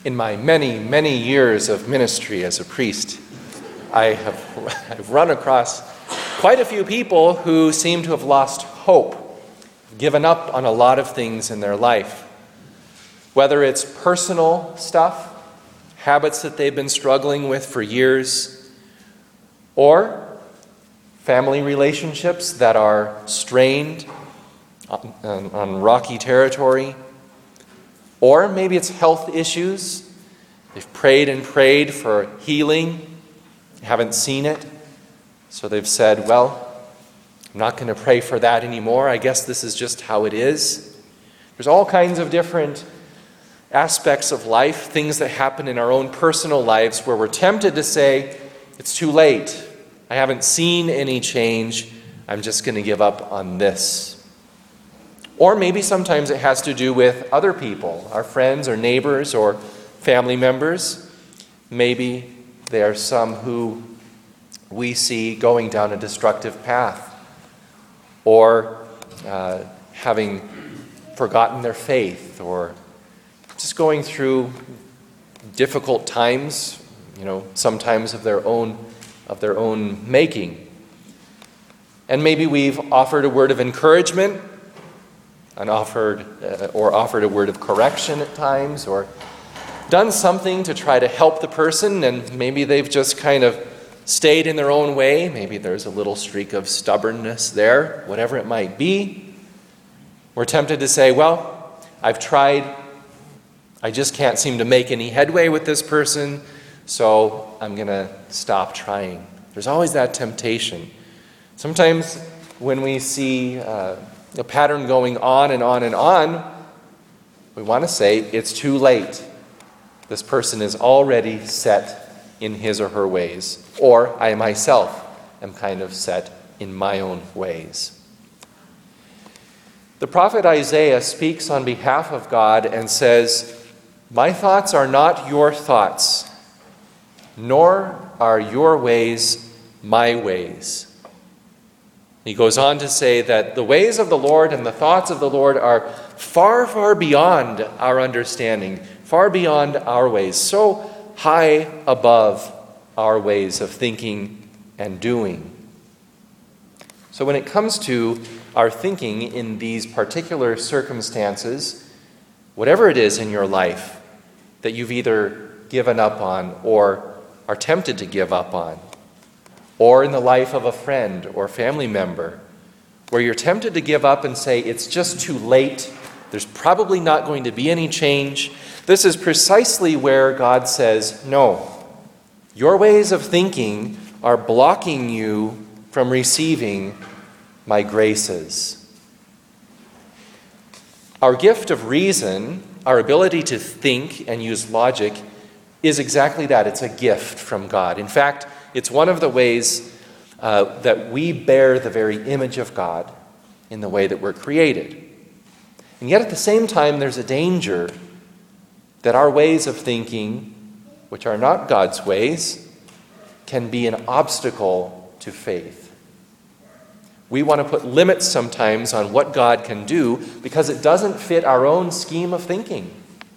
In my many, many years of ministry as a priest, I've run across quite a few people who seem to have lost hope, given up on a lot of things in their life. Whether it's personal stuff, habits that they've been struggling with for years, or family relationships that are strained on rocky territory, or maybe it's health issues. They've prayed and prayed for healing, haven't seen it. So they've said, well, I'm not going to pray for that anymore. I guess this is just how it is. There's all kinds of different aspects of life, things that happen in our own personal lives where we're tempted to say, it's too late. I haven't seen any change. I'm just going to give up on this. Or maybe sometimes it has to do with other people, our friends or neighbors or family members. Maybe there are some who we see going down a destructive path or having forgotten their faith or just going through difficult times, sometimes of their own making. And maybe we've offered a word of encouragement and offered a word of correction at times, or done something to try to help the person, and maybe they've just kind of stayed in their own way. Maybe there's a little streak of stubbornness there, whatever it might be. We're tempted to say, well, I've tried. I just can't seem to make any headway with this person, so I'm going to stop trying. There's always that temptation. Sometimes when we see a pattern going on and on and on, we want to say it's too late. This person is already set in his or her ways, or I myself am kind of set in my own ways. The prophet Isaiah speaks on behalf of God and says, "My thoughts are not your thoughts, nor are your ways my ways." He goes on to say that the ways of the Lord and the thoughts of the Lord are far, far beyond our understanding, far beyond our ways, so high above our ways of thinking and doing. So when it comes to our thinking in these particular circumstances, whatever it is in your life that you've either given up on or are tempted to give up on, or in the life of a friend or family member, where you're tempted to give up and say, it's just too late, there's probably not going to be any change, this is precisely where God says, no, your ways of thinking are blocking you from receiving my graces. Our gift of reason, our ability to think and use logic, is exactly that. It's a gift from God. In fact, it's one of the ways that we bear the very image of God in the way that we're created. And yet at the same time, there's a danger that our ways of thinking, which are not God's ways, can be an obstacle to faith. We want to put limits sometimes on what God can do because it doesn't fit our own scheme of thinking.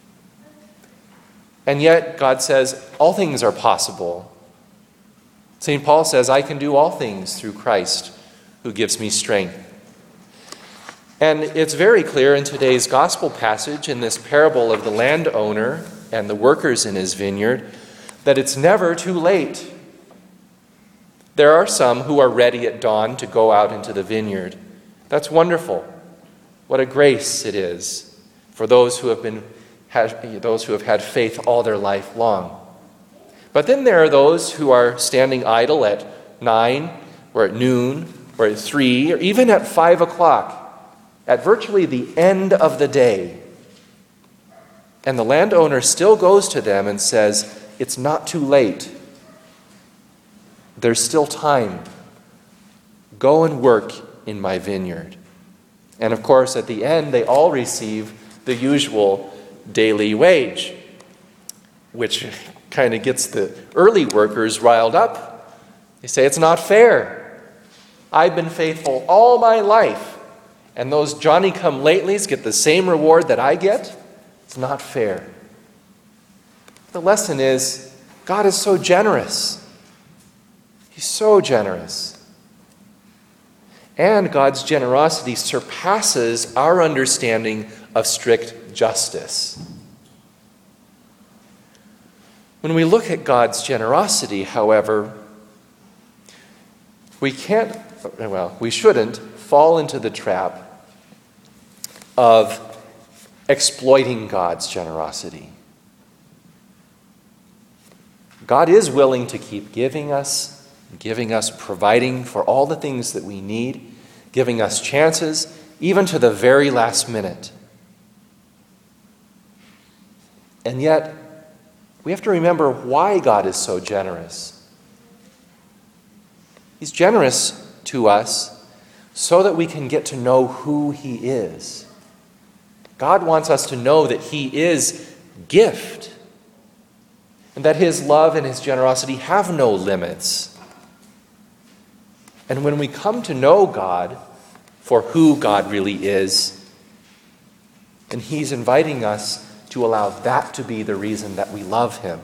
And yet God says all things are possible. St. Paul says, I can do all things through Christ who gives me strength. And it's very clear in today's gospel passage, in this parable of the landowner and the workers in his vineyard, that it's never too late. There are some who are ready at dawn to go out into the vineyard. That's wonderful. What a grace it is for those who have had faith all their life long. But then there are those who are standing idle at 9 or at noon or at 3 or even at 5 o'clock at virtually the end of the day. And the landowner still goes to them and says, it's not too late. There's still time. Go and work in my vineyard. And of course, at the end, they all receive the usual daily wage, which kind of gets the early workers riled up. They say, it's not fair. I've been faithful all my life, and those Johnny-come-latelys get the same reward that I get? It's not fair. The lesson is God is so generous. He's so generous. And God's generosity surpasses our understanding of strict justice. When we look at God's generosity, however, we shouldn't fall into the trap of exploiting God's generosity. God is willing to keep giving us, providing for all the things that we need, giving us chances, even to the very last minute. And yet, we have to remember why God is so generous. He's generous to us so that we can get to know who He is. God wants us to know that He is gift, and that His love and His generosity have no limits. And when we come to know God for who God really is, and He's inviting us to allow that to be the reason that we love Him.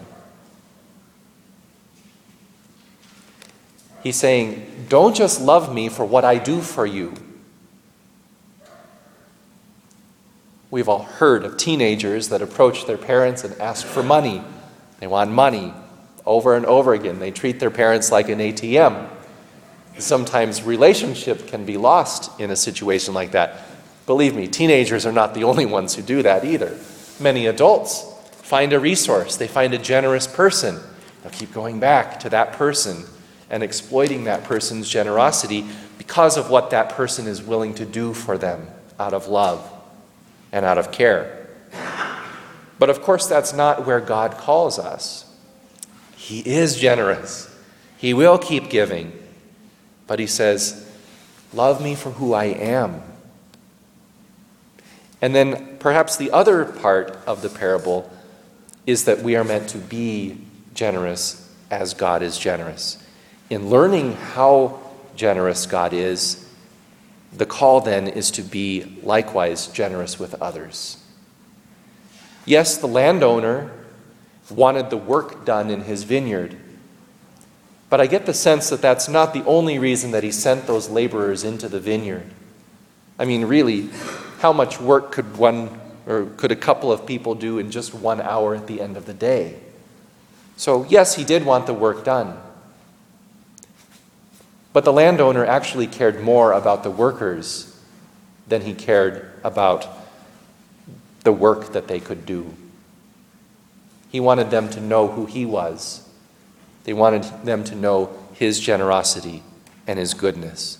He's saying, don't just love me for what I do for you. We've all heard of teenagers that approach their parents and ask for money. They want money over and over again. They treat their parents like an ATM. Sometimes relationship can be lost in a situation like that. Believe me, teenagers are not the only ones who do that either. Many adults find a resource. They find a generous person. They'll keep going back to that person and exploiting that person's generosity because of what that person is willing to do for them out of love and out of care. But of course, that's not where God calls us. He is generous. He will keep giving. But He says, love me for who I am. And then perhaps the other part of the parable is that we are meant to be generous as God is generous. In learning how generous God is, the call then is to be likewise generous with others. Yes, the landowner wanted the work done in his vineyard, but I get the sense that that's not the only reason that he sent those laborers into the vineyard. I mean, really, how much work could a couple of people do in just 1 hour at the end of the day? So yes, he did want the work done. But the landowner actually cared more about the workers than he cared about the work that they could do. He wanted them to know who he was. They wanted them to know his generosity and his goodness.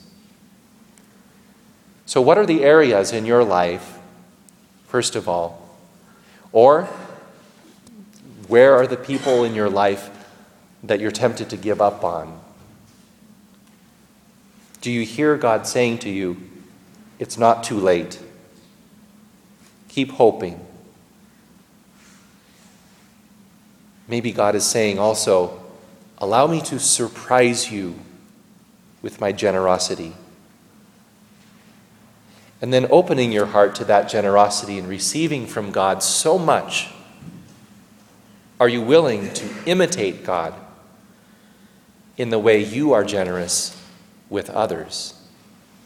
So what are the areas in your life, first of all? Or where are the people in your life that you're tempted to give up on? Do you hear God saying to you, it's not too late? Keep hoping. Maybe God is saying also, allow me to surprise you with my generosity. And then opening your heart to that generosity and receiving from God so much. Are you willing to imitate God in the way you are generous with others?